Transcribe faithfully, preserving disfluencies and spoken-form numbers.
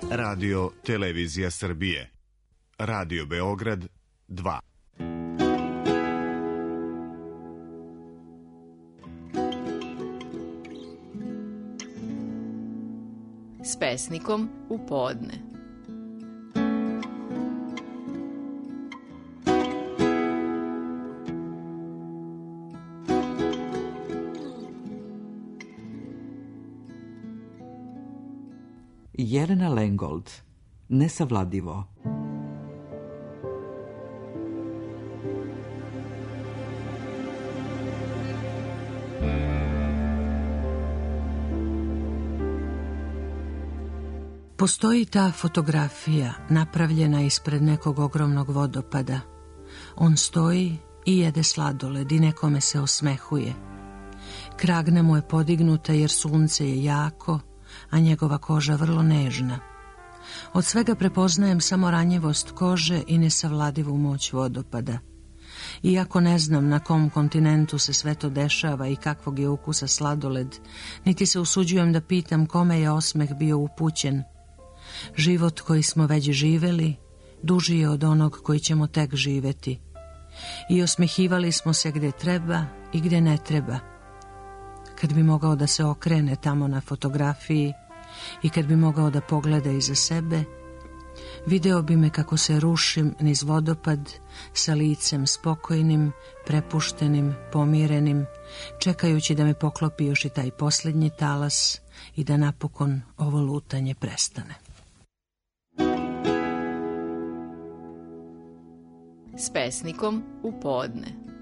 Radio Televizija Srbije. Radio Beograd dva. S pesnikom u podne. Jelena Lengold, Nesavladivo. Postoji ta fotografija napravljena ispred nekog ogromnog vodopada. On stoji i jede sladoled i nekome se osmehuje. Kragna mu je podignuta jer sunce je jako, a njegova koža vrlo nežna. Od svega prepoznajem samo ranjivost kože i nesavladivu moć vodopada. Iako ne znam na kom kontinentu se sve to dešava i kakvog je ukusa sladoled, niti se usuđujem da pitam kome je osmeh bio upućen. Život koji smo već živeli, duži je od onog koji ćemo tek živeti. I osmehivali smo se gde treba i gde ne treba. Kad bi mogao da se okrene tamo na fotografiji i kad bi mogao da pogleda iza sebe, video bi me kako se rušim niz vodopad sa licem spokojnim, prepuštenim, pomirenim, čekajući da me poklopi još i taj posljednji talas i da napokon ovo lutanje prestane. S pesnikom u podne.